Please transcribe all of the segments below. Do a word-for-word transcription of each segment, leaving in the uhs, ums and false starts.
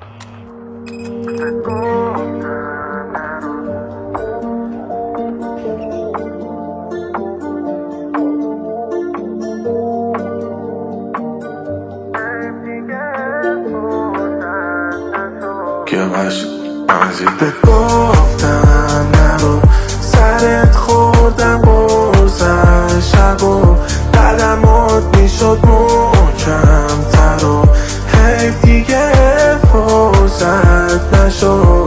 که باش ازیت گفتم نرو، سرت خوردم برزن شب و قدمات میشد محکم تر و حیف دیگه فرصت نشد.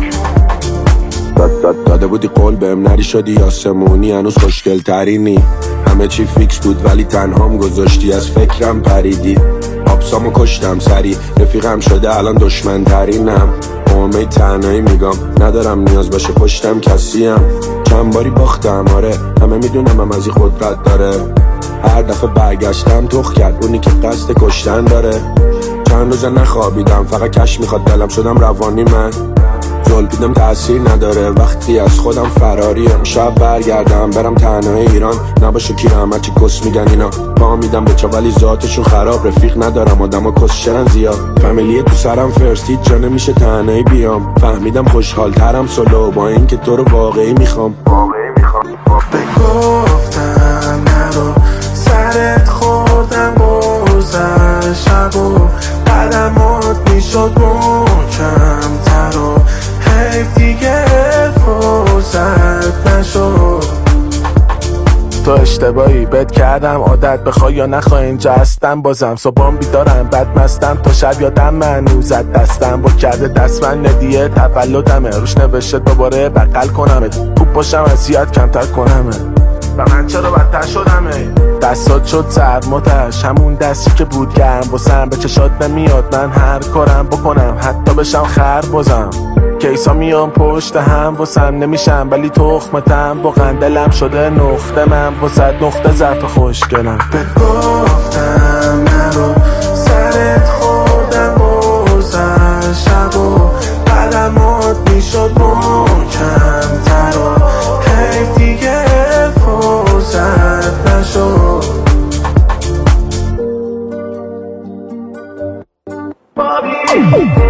داده بودی قول بهم نری شدی آسمونی، هنوز خوشگل ترینی. همه چی فیکس بود ولی تنهام گذاشتی، از فکرم پریدی. آبسامو کشتم سری، رفیقم شده الان دشمن ترینم. امید تنهایی میگم ندارم نیاز باشه پشتم کسیم. چند باری باختم آره، همه میدونم هم از این قدرت داره. هر دفعه برگشتم تخ کرد اونی که قصد کشتن داره. چند روزه نخوابیدم فقط کش میخواد دلم، شدم روانی من. زلپیدم تأثیر نداره وقتی از خودم فراریم. شب برگردم برم تنهای ایران، نباشه کی همه چی کس میگن اینا. پا میدم به چا ولی ذاتشون خراب، رفیق ندارم آدم ها کس شرن زیاد. فامیلیه تو سرم فرست هیچ جا نمیشه تنهایی بیام. فهمیدم خوشحال ترم سولو با این که تو رو واقعی میخوام. بگفتم نرو، سرت خوردم برزن شب و قدمات میشد محکم تر و حیف دیگه فرصت نشد. تو اشتباهی بد کردم عادت بخوای یا نخوای اینجا هستم. بازم صبحام بیدارم بد مستم تا شب یادم منو زد دستم با کرده دست من ندیه تولدمه، روش نوشته دوباره بغل کنمت. خوب باشم اذیت کمتر کنمه و من چرا بدتر شدمه. دستات شد سرماتش، همون دستی که بود گرم واسم. به چشات نمیاد من هر کارم بکنم حتی بشم خر بازم. کیسا میام پشت هم واسم نمیشم ولی تخمتم واقعا دلم شده نقطه. من واسه نقطه ظرف خوشگلم. بهت گفتم نرو، سرت خوردم برزن شب و قدمات میشد محکم تر و حیف دیگه فرصت نشد. بابی